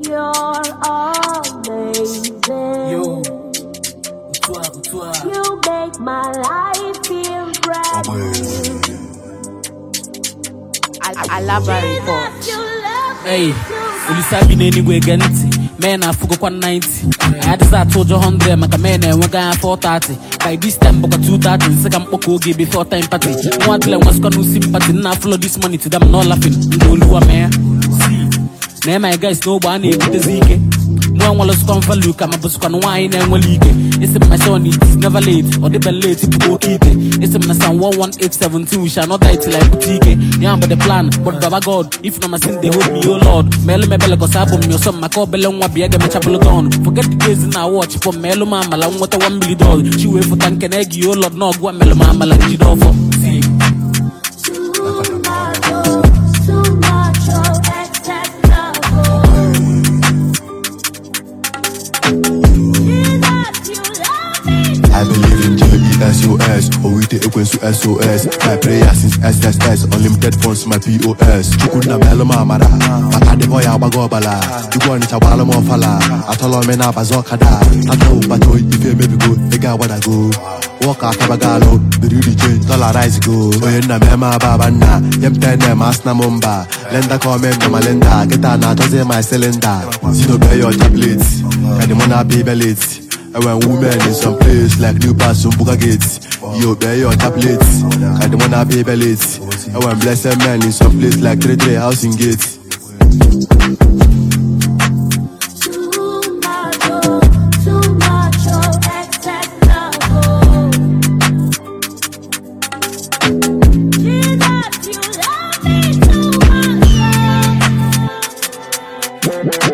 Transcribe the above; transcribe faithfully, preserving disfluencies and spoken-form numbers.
You're amazing. Yo, toi, toi. You make my life feel brand new. I love her report. Hey, ulisabi n'enigwe genti. Man, I forgot one ninety. I had to start told you hundred. Maka man, I went going four thirty. By this time, boka two thirty. Second poko give before time party. One till I was gonna sympathy. Now follow this money to them, not laughing. Ndoluwa man. See, now my guys know what I need with the zike. One was come for look, I'm a bus can wine and will leak it. It's my son, it's never late, or the late if you go keep it. It's my son one one eight seven two, we shall not die till I boutique it. Yeah, but the plan, but Baba God, if no my sin, they hold me, oh Lord. Melo me bella cause album, your son, my call belong, what be a chapel gone. Forget the days in our watch for Melo Mama, like what a one million dollars. She wait for tank and egg, oh Lord, no, go Melo Mama, like you do for. See. I believe in J E S O S, or we take equals to S O S. My prayer since S S S, unlimited funds my P O S. Chukuna meloma mara, maka de boya bagobala. You want it a wala mo fala. I told me na bazokada. I know but if you maybe go, they got what I go. Walk out Tabagalo, the really change, dollarize go. When na mema babana, yem ten them asna mumba. Lenda comment to my lenda, get on out of my cylinder. See no pay your tablets, and the money pay bellies. And when women in some place like New Pass on Buga Gates, you bear your tablets, and the money pay bellies. And when blessed men in some place like Trade Trade Housing Gates. You love me too much.